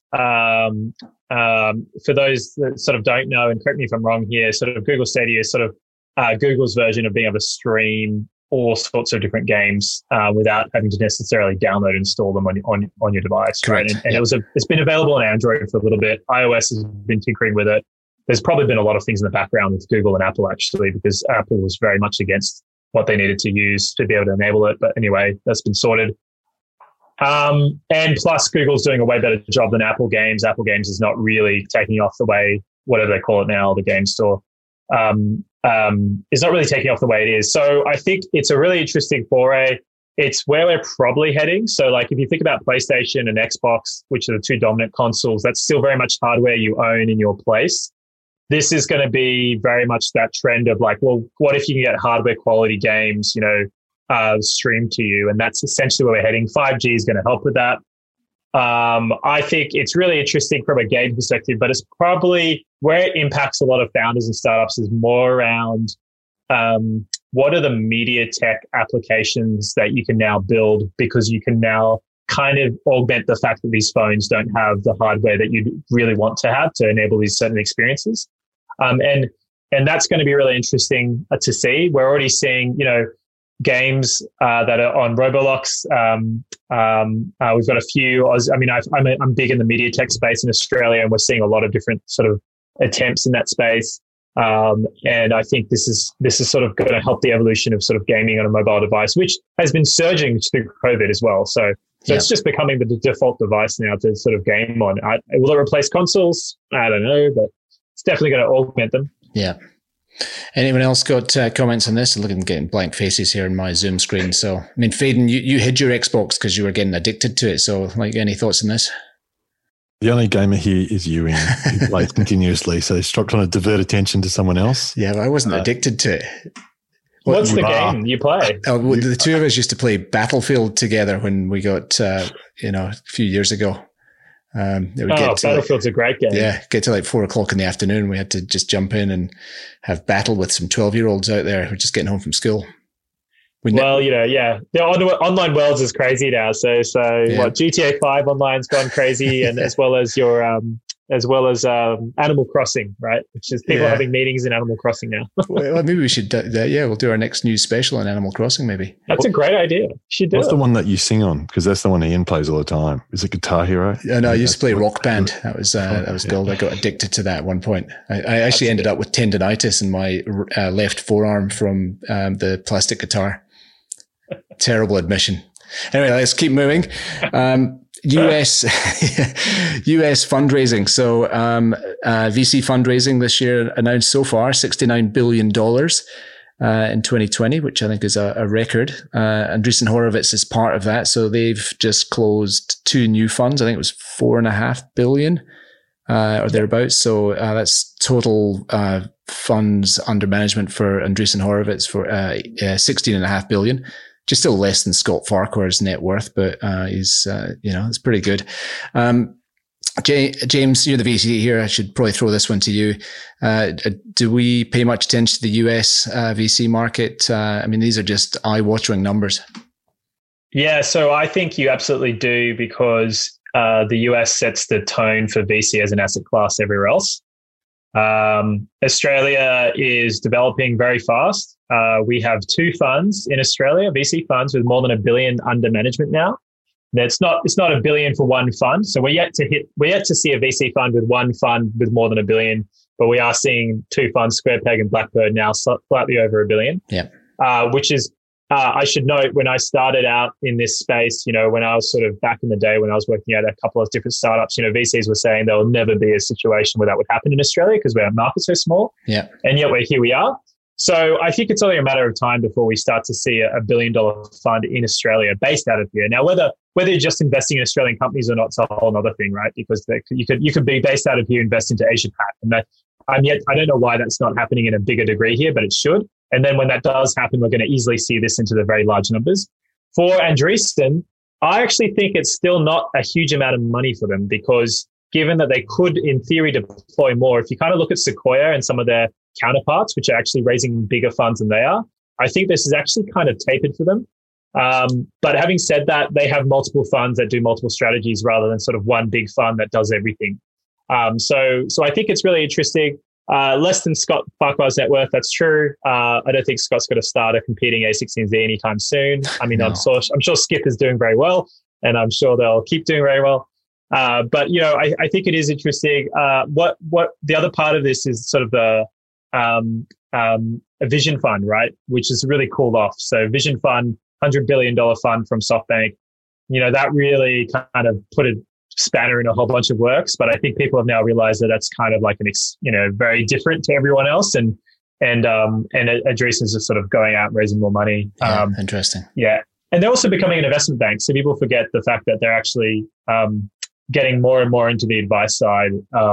For those that sort of don't know, and correct me if I'm wrong here, sort of Google Stadia is sort of Google's version of being able to stream all sorts of different games without having to necessarily download and install them on your device. Correct. Right? And it's been available on Android for a little bit. iOS has been tinkering with it. There's probably been a lot of things in the background with Google and Apple, actually, because Apple was very much against what they needed to use to be able to enable it. But anyway, that's been sorted. And plus, Google's doing a way better job than Apple Games. Apple Games is not really taking off the way, whatever they call it now, the game store. It's not really taking off the way it is. So I think it's a really interesting foray. It's where we're probably heading. So like if you think about PlayStation and Xbox, which are the two dominant consoles, that's still very much hardware you own in your place. This is going to be very much that trend of like, well, what if you can get hardware quality games, streamed to you? And that's essentially where we're heading. 5G is going to help with that. I think it's really interesting from a game perspective, but it's probably where it impacts a lot of founders and startups is more around what are the media tech applications that you can now build, because you can now kind of augment the fact that these phones don't have the hardware that you really want to have to enable these certain experiences. And that's going to be really interesting to see. We're already seeing, games that are on Roblox. We've got a few. I'm big in the media tech space in Australia, and we're seeing a lot of different sort of attempts in that space. And I think this is sort of going to help the evolution of sort of gaming on a mobile device, which has been surging through COVID as well. So it's just becoming the default device now to sort of game on. Will it replace consoles? I don't know, but it's definitely going to augment them. Yeah. Anyone else got comments on this? I'm getting blank faces here on my Zoom screen. So, I mean, Faden, you hid your Xbox because you were getting addicted to it. So, any thoughts on this? The only gamer here is you, Ian, who plays continuously. So stop trying to divert attention to someone else. Yeah, but I wasn't addicted to it. What's the game you play? The two of us used to play Battlefield together when we got, a few years ago. Battlefield's a great game. Yeah, get to like 4:00 in the afternoon. We had to just jump in and have battle with some 12-year-olds out there who were just getting home from school. The online world is crazy now. So what GTA 5 online's gone crazy, and as well as Animal Crossing, right? Which is people having meetings in Animal Crossing now. Well, maybe we should. We'll do our next news special on Animal Crossing. Maybe that's a great idea. What's the one that you sing on? Because that's the one Ian plays all the time. Is it Guitar Hero? No, I used to play Rock Band. That was gold. I got addicted to that at one point. I actually ended up with tendonitis in my left forearm from the plastic guitar. Terrible admission. Anyway, let's keep moving. US fundraising. So VC fundraising this year announced so far $69 billion in 2020, which I think is a record. Andreessen Horowitz is part of that. So they've just closed 2 new funds. I think it was $4.5 billion or thereabouts. So that's total funds under management for Andreessen Horowitz for $16.5 billion. Just still less than Scott Farquhar's net worth, but he's it's pretty good. James, you're the VC here. I should probably throw this one to you. Do we pay much attention to the US VC market? These are just eye-watering numbers. Yeah, so I think you absolutely do, because the US sets the tone for VC as an asset class everywhere else. Australia is developing very fast. We have 2 funds in Australia, VC funds with more than $1 billion under management now. It's not $1 billion for one fund. So we're yet to see a VC fund with one fund with more than $1 billion, but we are seeing 2 funds, Square Peg and Blackbird, now slightly over $1 billion. Yeah. Which is I should note, when I started out in this space, when I was sort of back in the day when I was working at a couple of different startups, VCs were saying there will never be a situation where that would happen in Australia because our market's so small. Yeah. And yet here we are. So I think it's only a matter of time before we start to see a $1 billion fund in Australia based out of here. Now, whether you're just investing in Australian companies or not, it's a whole other thing, right? Because you could be based out of here, invest into Asia Pac. And I don't know why that's not happening in a bigger degree here, but it should. And then when that does happen, we're going to easily see this into the very large numbers. For Andreessen, I actually think it's still not a huge amount of money for them, because given that they could, in theory, deploy more, if you kind of look at Sequoia and some of their counterparts, which are actually raising bigger funds than they are, I think this is actually kind of tapered for them. But having said that, they have multiple funds that do multiple strategies rather than sort of one big fund that does everything. So I think it's really interesting. Less than Scott Farquhar's net worth, that's true. I don't think Scott's going to start a competing A16Z anytime soon. I mean, no. I'm sure Skip is doing very well, and I'm sure they'll keep doing very well. But I think it is interesting. What the other part of this is sort of the a Vision Fund, right? Which is really cooled off. So Vision Fund, $100 billion fund from SoftBank. That really kind of put a spanner in a whole bunch of works, but I think people have now realized that that's kind of like very different to everyone else, and Andreessen's just sort of going out and raising more money. Interesting. Yeah, and they're also becoming an investment bank, so people forget the fact that they're actually getting more and more into the advice side,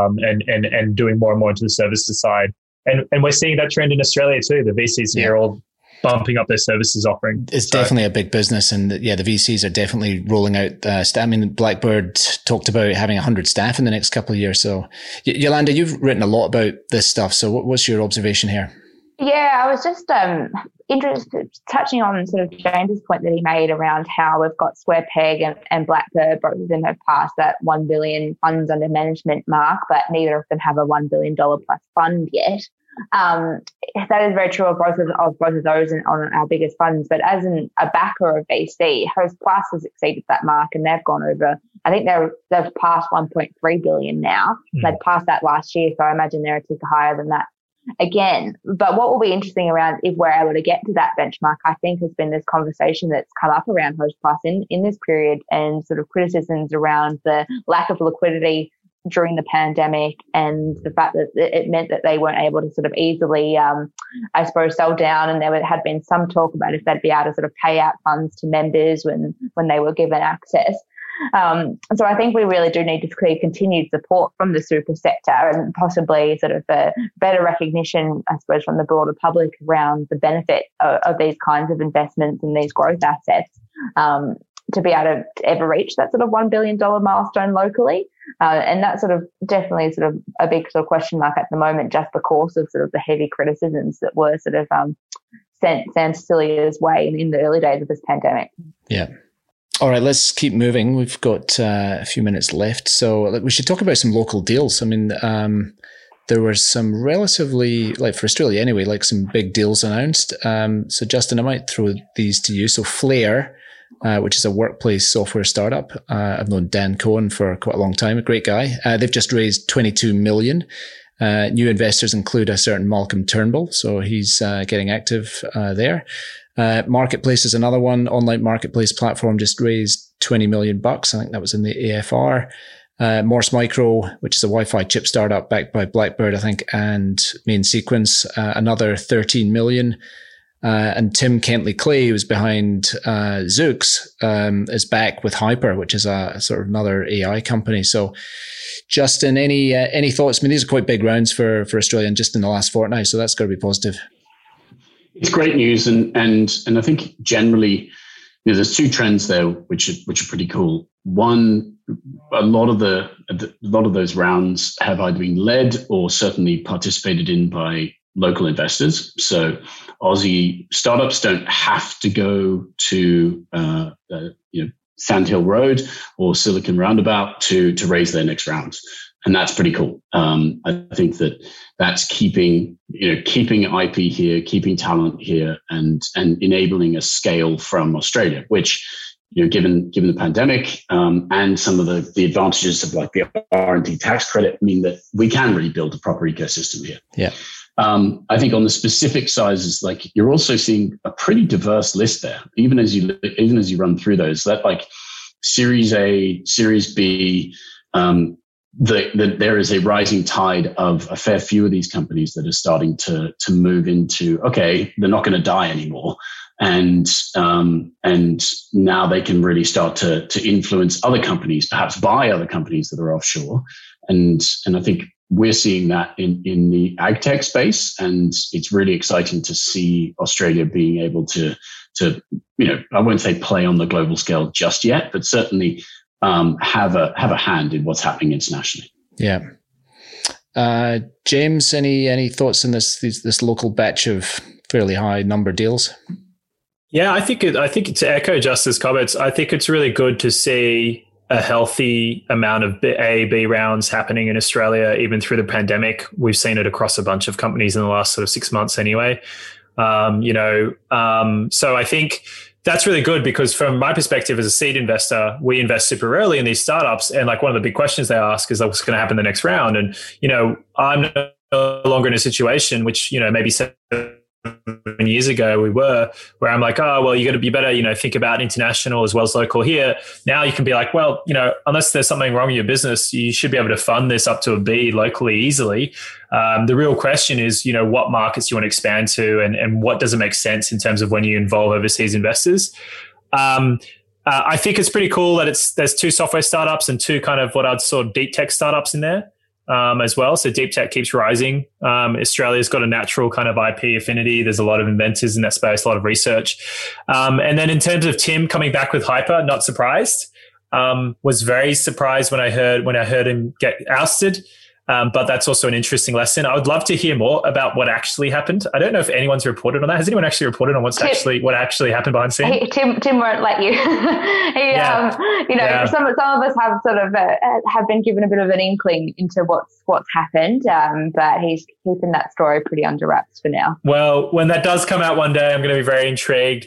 and doing more and more into the services side, and we're seeing that trend in Australia too. The VCs here all bumping up their services offering. It's definitely a big business, and the VCs are definitely rolling out staff. I mean, Blackbird talked about having 100 staff in the next couple of years. So, Yolanda, you've written a lot about this stuff. So, what's your observation here? Yeah, I was just interested, touching on sort of James's point that he made around how we've got Square Peg and Blackbird, both of them have passed that 1 billion funds under management mark, but neither of them have a $1 billion plus fund yet. That is very true of both of those and on our biggest funds. But as a backer of VC, Host Plus has exceeded that mark, and they've gone over. I think they've passed 1.3 billion now. They'd passed that last year, so I imagine they're a tick higher than that again. But what will be interesting around if we're able to get to that benchmark, I think, has been this conversation that's come up around Host Plus in this period, and sort of criticisms around the lack of liquidity during the pandemic, and the fact that it meant that they weren't able to sort of easily, I suppose, sell down. And there had been some talk about if they'd be able to sort of pay out funds to members when they were given access. So I think we really do need to see continued support from the super sector, and possibly sort of a better recognition, I suppose, from the broader public around the benefit of these kinds of investments and these growth assets, to be able to ever reach that sort of $1 billion milestone locally. And that's sort of definitely sort of a big sort of question mark at the moment, just because of sort of the heavy criticisms that were sort of sent Sam Cecilia's way in the early days of this pandemic. Yeah. All right, let's keep moving. We've got a few minutes left. So we should talk about some local deals. I mean, there were some relatively, like for Australia anyway, like some big deals announced. So Justin, I might throw these to you. So Flare, which is a workplace software startup. I've known Dan Cohen for quite a long time, a great guy. They've just raised 22 million. New investors include a certain Malcolm Turnbull, so he's getting active there. Marketplace is another one. Online marketplace platform just raised $20 million. I think that was in the AFR. Morse Micro, which is a Wi-Fi chip startup backed by Blackbird, I think, and Main Sequence, another 13 million. And Tim Kentley-Clay, who's behind Zoox, is back with Hyper, which is a sort of another AI company. So, Justin, any thoughts? I mean, these are quite big rounds for Australia, and just in the last fortnight, so that's got to be positive. It's great news, and I think generally, there's two trends there which are pretty cool. One, a lot of those rounds have either been led or certainly participated in by local investors. So Aussie startups don't have to go to Sandhill Road or Silicon Roundabout to raise their next round, and that's pretty cool. I think that's keeping IP here, keeping talent here, and enabling a scale from Australia, which, given the pandemic and some of the advantages of like the R&D tax credit, mean that we can really build a proper ecosystem here. Yeah. I think on the specific sizes, like you're also seeing a pretty diverse list there, even as you run through those. That like Series A, Series B, there is a rising tide of a fair few of these companies that are starting to move into, okay, they're not going to die anymore. And now they can really start to influence other companies, perhaps buy other companies that are offshore. And I think we're seeing that in the ag tech space. And it's really exciting to see Australia being able to, I won't say play on the global scale just yet, but certainly have a hand in what's happening internationally. Yeah. James, any thoughts on this local batch of fairly high number deals? Yeah, I think to echo Justin's comments, I think it's really good to see a healthy amount of A, B rounds happening in Australia, even through the pandemic. We've seen it across a bunch of companies in the last sort of 6 months anyway. So I think that's really good because from my perspective as a seed investor, we invest super early in these startups. And like one of the big questions they ask is what's going to happen the next round? And, I'm no longer in a situation which, maybe 7 years ago we were, where I'm like, oh, well, you better, think about international as well as local here. Now you can be like, well, unless there's something wrong with your business, you should be able to fund this up to a B locally easily. The real question is, what markets you want to expand to and what doesn't make sense in terms of when you involve overseas investors. I think it's pretty cool that there's 2 software startups and 2 kind of what I'd sort of deep tech startups in there. As well. So deep tech keeps rising. Australia's got a natural kind of IP affinity. There's a lot of inventors in that space, a lot of research. And then in terms of Tim coming back with Hyper, not surprised. Was very surprised when I heard him get ousted. But that's also an interesting lesson. I would love to hear more about what actually happened. I don't know if anyone's reported on that. Has anyone actually reported on what actually happened behind the scenes? Tim won't let you. Some of us have sort of have been given a bit of an inkling into what's happened, but he's keeping that story pretty under wraps for now. Well, when that does come out one day, I'm going to be very intrigued.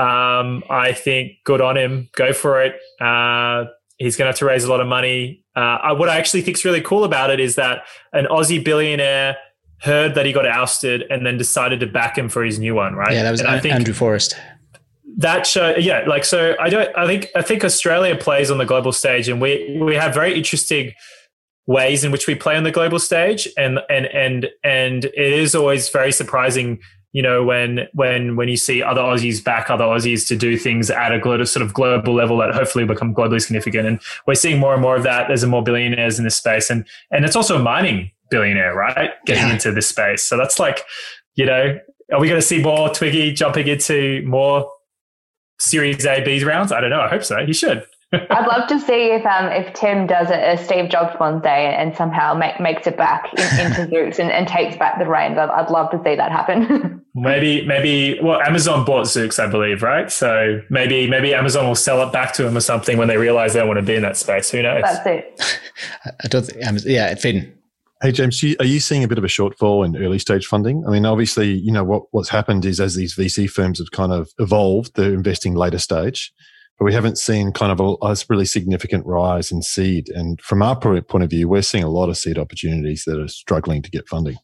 I think good on him. Go for it. He's going to have to raise a lot of money. What I actually think is really cool about it is that an Aussie billionaire heard that he got ousted and then decided to back him for his new one, right? Yeah, that was Andrew Forrest. That show, yeah, like so. I think Australia plays on the global stage, and we have very interesting ways in which we play on the global stage, and it is always very surprising. When you see other Aussies back other Aussies to do things at a sort of global level that hopefully become globally significant. And we're seeing more and more of that. There's more billionaires in this space. And it's also a mining billionaire, right? Getting into this space. So that's like, are we going to see more Twiggy jumping into more Series A, B rounds? I don't know. I hope so. He should. I'd love to see if Tim does a Steve Jobs one day and somehow makes it back into Zoox and takes back the reins. I'd love to see that happen. Maybe. Well, Amazon bought Zoox, I believe, right? So maybe Amazon will sell it back to him or something when they realize they don't want to be in that space. Who knows? That's it. I don't think. Finn. Hey, James, are you seeing a bit of a shortfall in early stage funding? I mean, obviously, what's happened is as these VC firms have kind of evolved, they're investing later stage. But we haven't seen kind of a really significant rise in seed. And from our point of view, we're seeing a lot of seed opportunities that are struggling to get funding.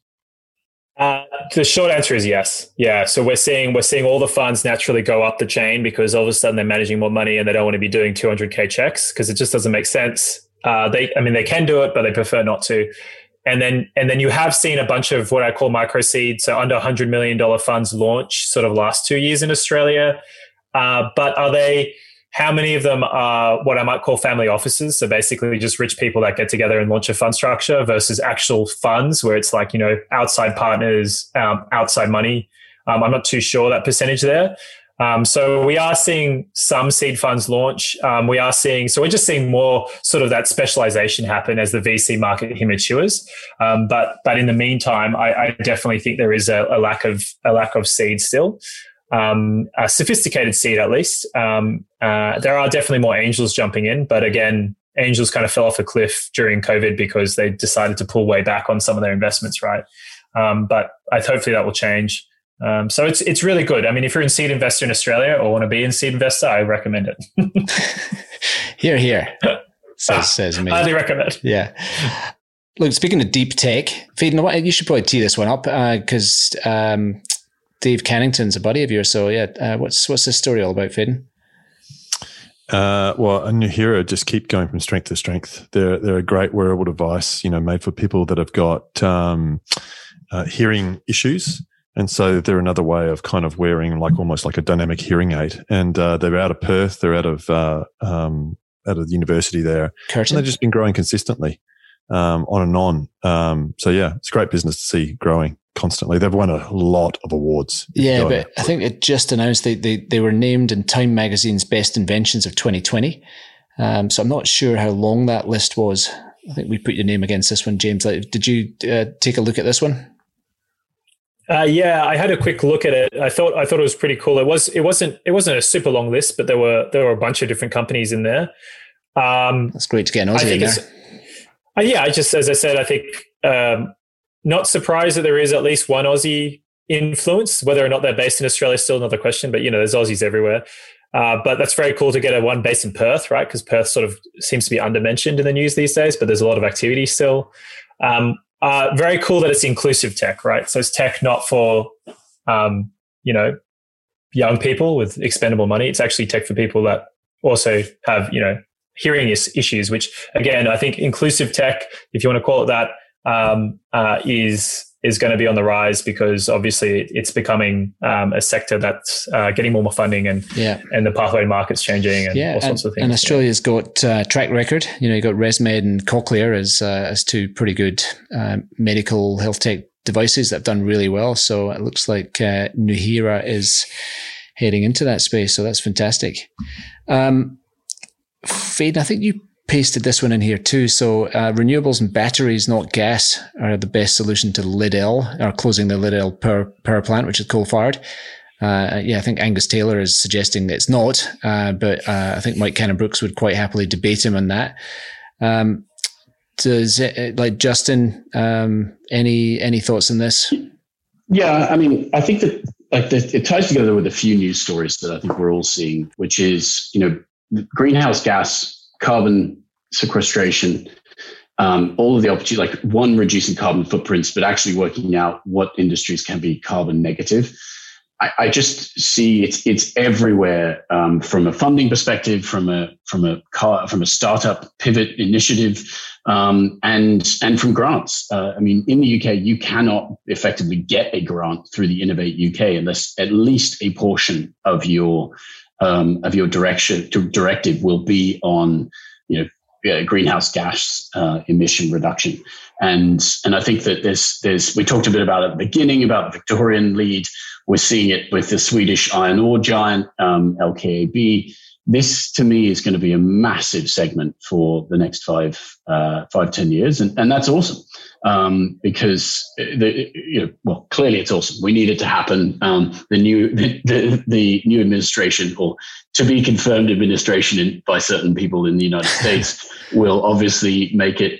The short answer is yes. Yeah. So we're seeing all the funds naturally go up the chain because all of a sudden they're managing more money and they don't want to be doing 200K checks because it just doesn't make sense. They can do it, but they prefer not to. And then you have seen a bunch of what I call micro seed, so under $100 million funds launch sort of last 2 years in Australia. But how many of them are what I might call family offices? So basically just rich people that get together and launch a fund structure versus actual funds where it's like, outside partners, outside money. I'm not too sure that percentage there. So we are seeing some seed funds launch. We're just seeing more sort of that specialization happen as the VC market matures. But in the meantime, I definitely think there is a lack of seed still. A sophisticated seed at least. There are definitely more angels jumping in, but again, angels kind of fell off a cliff during COVID because they decided to pull way back on some of their investments, right? But hopefully that will change. So it's really good. I mean, if you're in seed investor in Australia or want to be in seed investor, I recommend it. Here. Says me. Highly recommend. Yeah. Look, speaking of deep tech, Faden, you should probably tee this one up because Dave Cannington's a buddy of yours. So yeah, what's this story all about, Faden? Well, a Nuheara just keep going from strength to strength. They're a great wearable device, made for people that have got hearing issues. And so they're another way of kind of wearing almost like a dynamic hearing aid. And they're out of Perth. They're out of the university there. Curtin. And they've just been growing consistently on and on. So yeah, it's a great business to see growing constantly. They've won a lot of awards. Yeah, but I think it just announced they were named in Time Magazine's Best Inventions of 2020. So I'm not sure how long that list was. I think we put your name against this one, James. Did you take a look at this one? Yeah, I had a quick look at it. I thought it was pretty cool. It wasn't a super long list, but there were a bunch of different companies in there. That's great to get an Aussie in there. Yeah, as I said, I think not surprised that there is at least one Aussie influence. Whether or not they're based in Australia is still another question. But there's Aussies everywhere. But that's very cool to get one based in Perth, right? Because Perth sort of seems to be undermentioned in the news these days, but there's a lot of activity still. Very cool that it's inclusive tech, right? So it's tech not for, young people with expendable money. It's actually tech for people that also have, hearing issues, which again, I think inclusive tech, if you want to call it that, is going to be on the rise because obviously it's becoming a sector that's getting more funding and the pathway to market's changing and all sorts of things. And Australia's got track record. You got ResMed and Cochlear as two pretty good medical health tech devices that have done really well. So it looks like Nuheara is heading into that space. So that's fantastic. Faden, I think you pasted this one in here too. So renewables and batteries, not gas, are the best solution to Liddell, or closing the Liddell power plant, which is coal-fired. I think Angus Taylor is suggesting that it's not, but I think Mike Cannon-Brookes would quite happily debate him on that. Does it, Justin, any thoughts on this? Yeah, I mean, I think that it ties together with a few news stories that I think we're all seeing, which is, greenhouse gas, carbon sequestration, all of the opportunity, reducing carbon footprints, but actually working out what industries can be carbon negative. I just see it's everywhere, from a funding perspective, from a startup pivot initiative, and from grants. In the UK, you cannot effectively get a grant through the Innovate UK unless at least a portion of your directive will be on greenhouse gas emission reduction. And I think that we talked a bit about at the beginning about the Victorian lead. We're seeing it with the Swedish iron ore giant, LKAB. This, to me, is going to be a massive segment for the next 5-10 years. And that's awesome. Because clearly it's awesome. We need it to happen. The new administration, or to be confirmed administration by certain people in the United States, will obviously make it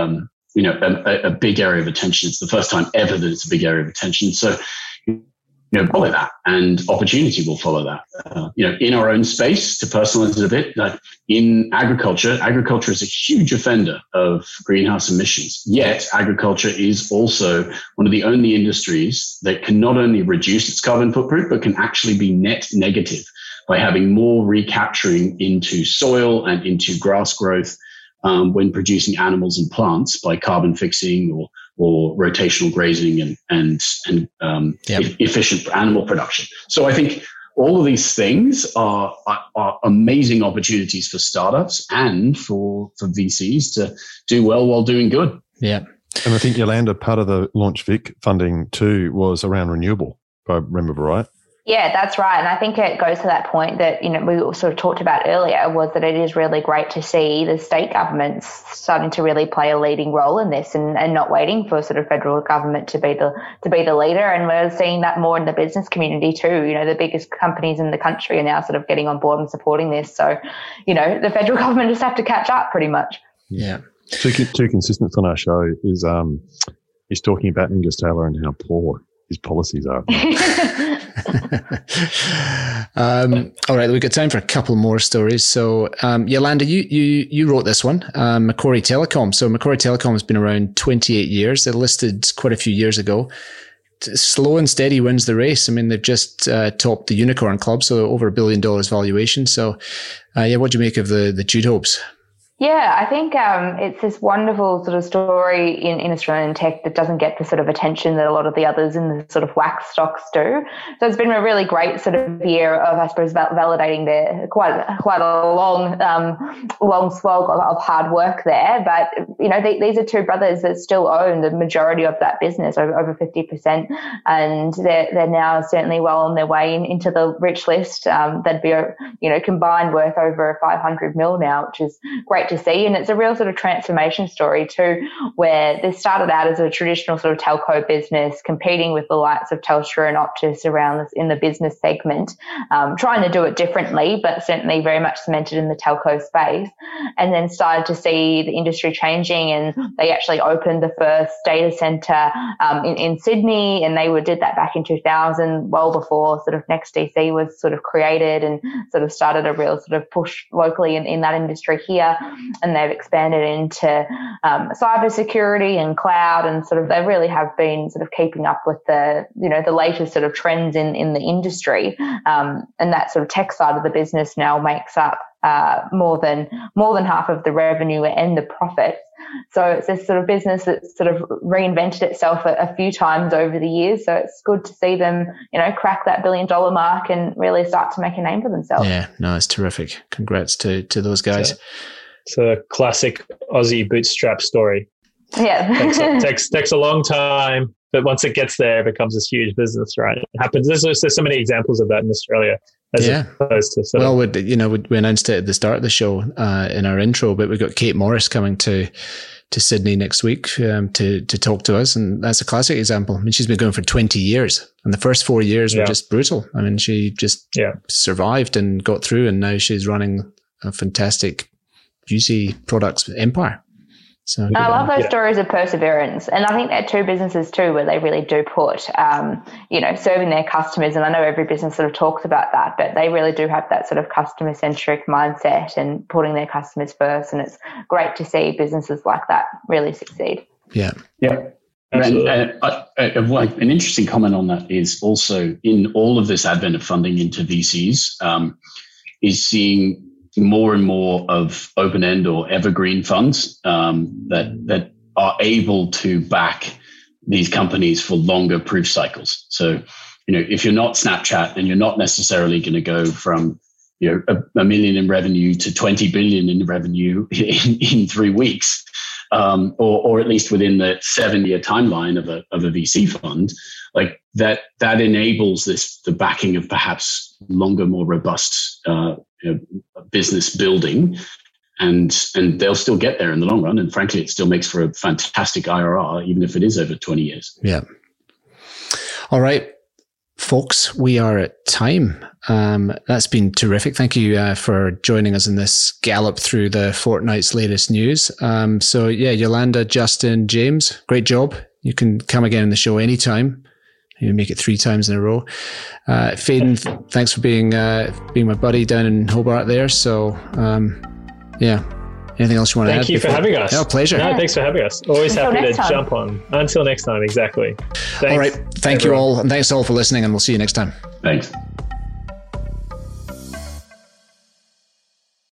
a big area of attention. It's the first time ever that it's a big area of attention. So, follow that, and opportunity will follow that. In our own space, to personalize it a bit, in agriculture is a huge offender of greenhouse emissions. Yet agriculture is also one of the only industries that can not only reduce its carbon footprint, but can actually be net negative by having more recapturing into soil and into grass growth when producing animals and plants by carbon fixing or rotational grazing and efficient animal production. So I think all of these things are amazing opportunities for startups and for VCs to do well while doing good. Yeah. And I think, Yolanda, part of the Launch Vic funding too was around renewable, if I remember right. Yeah, that's right. And I think it goes to that point that, we sort of talked about earlier, was that it is really great to see the state governments starting to really play a leading role in this and not waiting for sort of federal government to be the leader. And we're seeing that more in the business community too. The biggest companies in the country are now sort of getting on board and supporting this. So, the federal government just have to catch up pretty much. Yeah. Two consistents on our show is talking about Angus Taylor and how poor his policies are. All right, we've got time for a couple more stories. So, Yolanda, you wrote this one, Macquarie Telecom. So Macquarie Telecom has been around 28 years. They listed quite a few years ago. Slow and steady wins the race. I mean, they've just topped the Unicorn Club, so over $1 billion valuation. So, what do you make of the Jude hopes? Yeah, I think it's this wonderful sort of story in Australian tech that doesn't get the sort of attention that a lot of the others in the sort of wax stocks do. So it's been a really great sort of year of, I suppose, validating their quite a long slog of hard work there. But, these are two brothers that still own the majority of that business, over 50%. And they're now certainly well on their way into the rich list. They'd be, combined worth over 500 mil now, which is great to see. And it's a real sort of transformation story too, where this started out as a traditional sort of telco business, competing with the likes of Telstra and Optus around this in the business segment, trying to do it differently, but certainly very much cemented in the telco space. And then started to see the industry changing, and they actually opened the first data center in Sydney, and they did that back in 2000, well before sort of NextDC was sort of created, and sort of started a real sort of push locally in that industry here. And they've expanded into cybersecurity and cloud, and sort of they really have been sort of keeping up with the latest sort of trends in the industry. And that sort of tech side of the business now makes up more than half of the revenue and the profits. So it's this sort of business that's sort of reinvented itself a few times over the years. So it's good to see them, crack that $1 billion mark and really start to make a name for themselves. Yeah, no, it's terrific. Congrats to those guys. It's a classic Aussie bootstrap story. Yeah. takes a long time, but once it gets there, it becomes this huge business, right? It happens. There's so many examples of that in Australia. As opposed to we announced it at the start of the show in our intro, but we've got Kate Morris coming to Sydney next week to talk to us, and that's a classic example. I mean, she's been going for 20 years, and the first 4 years were just brutal. I mean, she just survived and got through, and now she's running a fantastic beauty products empire. So I love those stories of perseverance. And I think they're two businesses too, where they really do put, serving their customers. And I know every business sort of talks about that, but they really do have that sort of customer centric mindset and putting their customers first. And it's great to see businesses like that really succeed. Yeah. Yeah. And an interesting comment on that is also in all of this advent of funding into VCs is seeing more and more of open-end or evergreen funds that are able to back these companies for longer proof cycles. So, if you're not Snapchat and you're not necessarily going to go from $1 million in revenue to 20 billion in revenue in 3 weeks, or at least within the 7-year timeline of a VC fund, like that enables the backing of perhaps longer, more robust business building, and they'll still get there in the long run. And frankly, it still makes for a fantastic IRR, even if it is over 20 years. Yeah. All right, folks, we are at time. That's been terrific. Thank you for joining us in this gallop through the fortnight's latest news. Yolanda, Justin, James, great job. You can come again on the show anytime. You make it 3 times in a row. Faden, thanks for being my buddy down in Hobart there. So, anything else you want to add? Thank you for having us. No, pleasure. No, thanks for having us. Always happy to jump on. Until next time, exactly. Thanks, all right. Thank you all. And thanks all for listening, and we'll see you next time. Thanks.